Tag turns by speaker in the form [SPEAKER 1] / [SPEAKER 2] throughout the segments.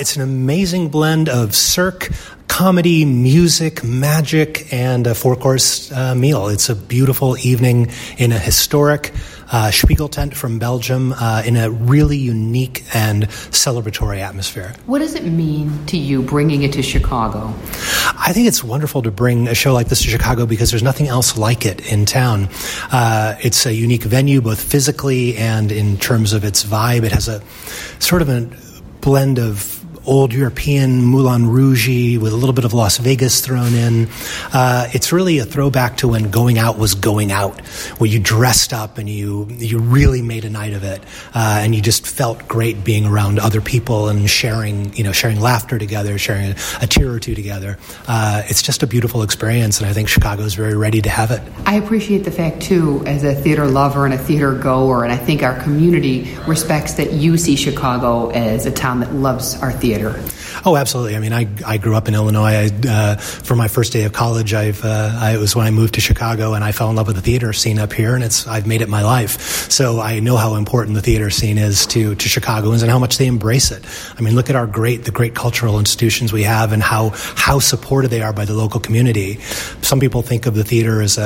[SPEAKER 1] It's an amazing blend of cirque, comedy, music, magic, and a four-course meal. It's a beautiful evening in a historic Spiegel tent from Belgium in a really unique and celebratory atmosphere.
[SPEAKER 2] What does it mean to you bringing it to Chicago?
[SPEAKER 1] I think it's wonderful to bring a show like this to Chicago because there's nothing else like it in town. It's a unique venue, both physically and in terms of its vibe. It has a sort of a blend of old European Moulin Rouge with a little bit of Las Vegas thrown in. It's really a throwback to when going out was going out, where you dressed up and you really made a night of it, and you just felt great being around other people and sharing laughter together, sharing a tear or two together. It's just a beautiful experience, and I think Chicago is very ready to have it.
[SPEAKER 2] I appreciate the fact, too, as a theater lover and a theater goer, and I think our community respects that you see Chicago as a town that loves our theater.
[SPEAKER 1] Oh, absolutely. I mean, I grew up in Illinois. For my first day of college, it was when I moved to Chicago, and I fell in love with the theater scene up here, and I've made it my life. So I know how important the theater scene is to Chicagoans and how much they embrace it. I mean, look at the great cultural institutions we have and how supported they are by the local community. Some people think of the theater as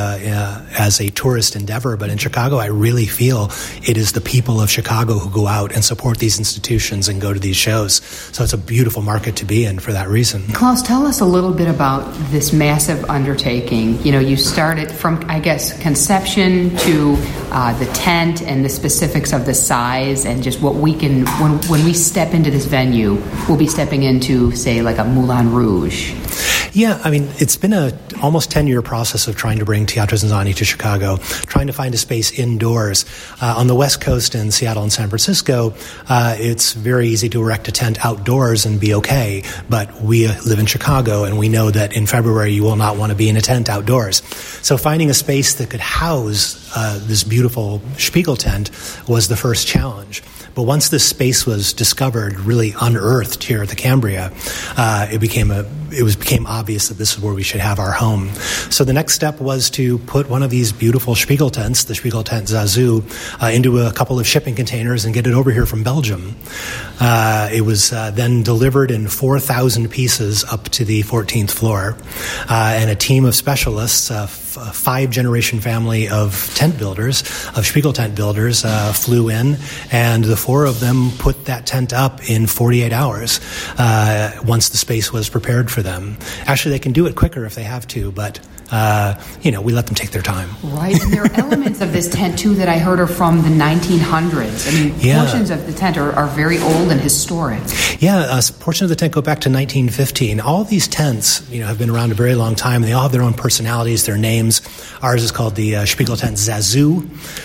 [SPEAKER 1] a tourist endeavor, but in Chicago, I really feel it is the people of Chicago who go out and support these institutions and go to these shows. So it's a beautiful market to be in for that reason.
[SPEAKER 2] Klaus, tell us a little bit about this massive undertaking. You know, you started from, I guess, conception to the tent and the specifics of the size and just what we can, when we step into this venue, we'll be stepping into, say, like a Moulin Rouge.
[SPEAKER 1] Yeah, I mean, it's been a almost 10-year process of trying to bring Teatro ZinZanni to Chicago, trying to find a space indoors. On the West Coast in Seattle and San Francisco, it's very easy to erect a tent outdoors and be okay, but we live in Chicago, and we know that in February you will not want to be in a tent outdoors. So finding a space that could house this beautiful Spiegel tent was the first challenge. But once this space was discovered, really unearthed here at the Cambria, it became obvious that this is where we should have our home. So the next step was to put one of these beautiful Spiegel tents, the Spiegel tent Zazu, into a couple of shipping containers and get it over here from Belgium. It was then delivered in 4,000 pieces up to the 14th floor, and a team of specialists, a five-generation family of tent builders, of Spiegel tent builders, flew in, and the four of them put that tent up in 48 hours once the space was prepared for them. Actually, they can do it quicker if they have to, but we let them take their time.
[SPEAKER 2] Right, and there are elements of this tent, too, that I heard are from the 1900s. I mean, portions of the tent are very old and historic.
[SPEAKER 1] Yeah, a portion of the tent go back to 1915. All these tents, have been around a very long time, and they all have their own personalities, their names. Ours is called the Spiegel tent Zazu.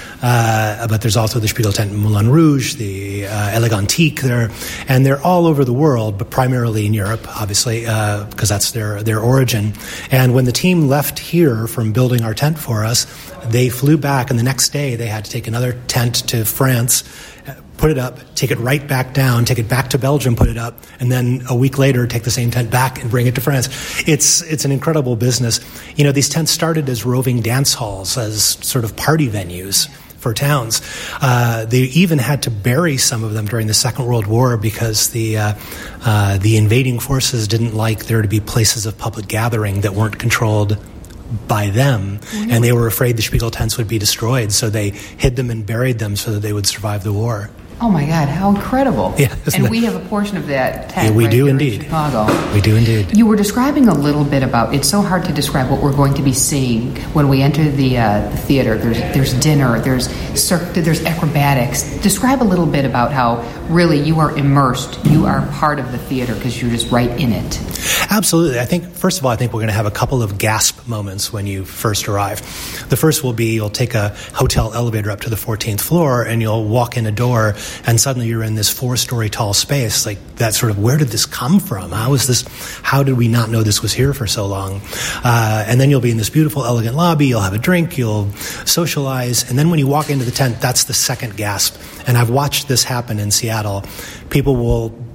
[SPEAKER 1] But there's also the Spiegel tent Moulin Rouge, the Elegantique there, and they're all over the world, but primarily in Europe, obviously, because that's their origin. And when the team left here from building our tent for us, they flew back, and the next day they had to take another tent to France, put it up, take it right back down, take it back to Belgium, put it up, and then a week later take the same tent back and bring it to France. It's an incredible business. These tents started as roving dance halls, as sort of party venues for towns. They even had to bury some of them during the Second World War because the invading forces didn't like there to be places of public gathering that weren't controlled by them, and they were afraid the Spiegel tents would be destroyed, so they hid them and buried them so that they would survive the war.
[SPEAKER 2] Oh my God, how incredible.
[SPEAKER 1] Yeah,
[SPEAKER 2] and we have a portion of that tent
[SPEAKER 1] yeah, we
[SPEAKER 2] right
[SPEAKER 1] do
[SPEAKER 2] here
[SPEAKER 1] indeed.
[SPEAKER 2] in Chicago.
[SPEAKER 1] We do indeed.
[SPEAKER 2] You were describing a little bit about, it's so hard to describe what we're going to be seeing when we enter the theater. There's dinner, there's acrobatics. Describe a little bit about how really you are immersed, you are part of the theater because you're just right in it.
[SPEAKER 1] Absolutely. First of all, I think we're going to have a couple of gasp moments when you first arrive. The first will be you'll take a hotel elevator up to the 14th floor and you'll walk in a door and suddenly you're in this 4-story tall space, like that sort of, where did this come from? How did we not know this was here for so long? And then you'll be in this beautiful, elegant lobby, you'll have a drink, you'll socialize, and then when you walk into the tent, that's the second gasp. And I've watched this happen in Seattle. People will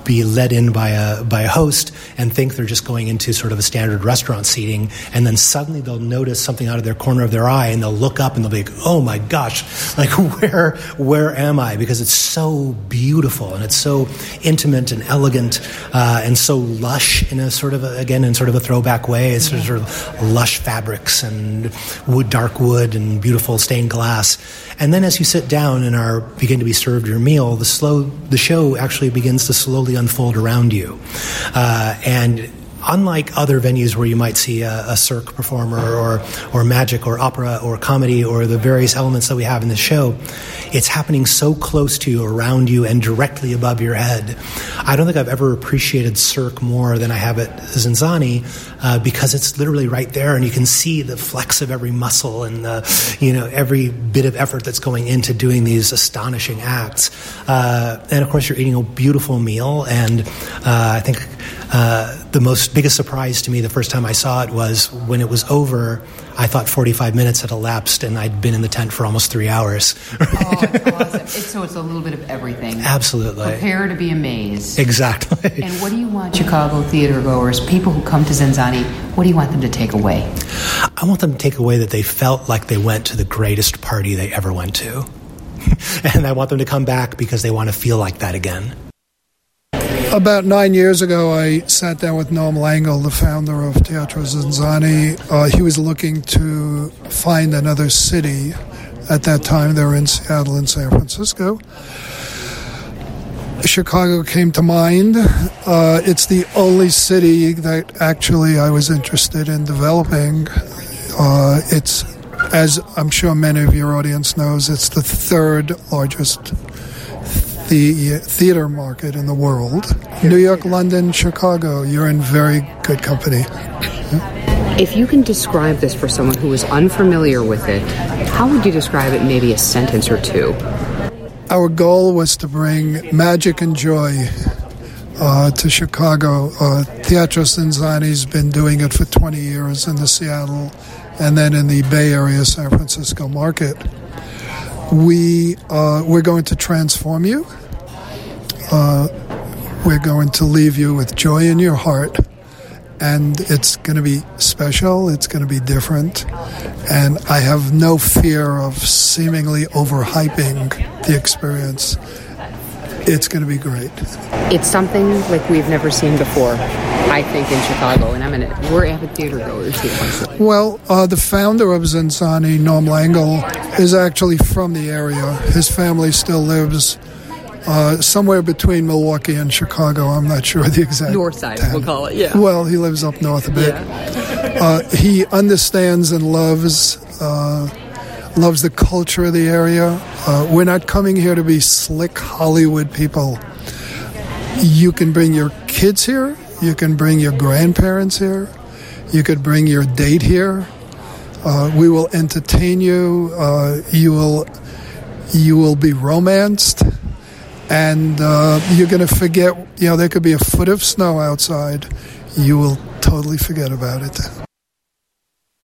[SPEAKER 1] be led in by a host and think they're just going into sort of a standard restaurant seating, and then suddenly they'll notice something out of their corner of their eye, and they'll look up and they'll be like, oh my gosh, like where am I? Because it's so beautiful and it's so intimate and elegant and so lush in a sort of a throwback way. It's sort of lush fabrics and dark wood and beautiful stained glass. And then as you sit down and begin to be served your meal, the show actually begins to slowly unfold around you. And unlike other venues where you might see a cirque performer or magic or opera or comedy or the various elements that we have in the show, it's happening so close to you, around you, and directly above your head. I don't think I've ever appreciated cirque more than I have at Zinzanni, because it's literally right there, and you can see the flex of every muscle and every bit of effort that's going into doing these astonishing acts. And of course, you're eating a beautiful meal, and I think the biggest surprise to me the first time I saw it was when it was over. I thought 45 minutes had elapsed, and I'd been in the tent for almost 3 hours.
[SPEAKER 2] Oh, awesome. So it's a little bit of everything.
[SPEAKER 1] Absolutely.
[SPEAKER 2] Prepare to be amazed.
[SPEAKER 1] Exactly.
[SPEAKER 2] And what do you want Chicago theater goers, people who come to Zinzanni, what do you want them to take away?
[SPEAKER 1] I want them to take away that they felt like they went to the greatest party they ever went to. And I want them to come back because they want to feel like that again.
[SPEAKER 3] About 9 years ago, I sat down with Noam Langel, the founder of Teatro Zinzanni. He was looking to find another city. At that time, they were in Seattle and San Francisco. Chicago came to mind. It's the only city that actually I was interested in developing. It's, as I'm sure many of your audience knows, it's the third largest theater market in the world. New York, London, Chicago, you're in very good company.
[SPEAKER 2] If you can describe this for someone who is unfamiliar with it, how would you describe it in maybe a sentence or two?
[SPEAKER 3] Our goal was to bring magic and joy to Chicago. Teatro Zinzanni's been doing it for 20 years in the Seattle and then in the Bay Area, San Francisco market. We're going to transform you. We're going to leave you with joy in your heart, and it's going to be special. It's going to be different, and I have no fear of seemingly overhyping the experience. It's going to be great.
[SPEAKER 2] It's something like we've never seen before, I think, in Chicago, and we're avid theater goers here.
[SPEAKER 3] Well, the founder of Zinzanni, Noam Langel, is actually from the area. His family still lives somewhere between Milwaukee and Chicago. I'm not sure the exact
[SPEAKER 2] north side,
[SPEAKER 3] town.
[SPEAKER 2] We'll call it, yeah.
[SPEAKER 3] Well, he lives up north a bit. Yeah. He understands and loves the culture of the area. We're not coming here to be slick Hollywood people. You can bring your kids here. You can bring your grandparents here. You could bring your date here. We will entertain you. You will be romanced. And you're going to forget, there could be a foot of snow outside. You will totally forget about it.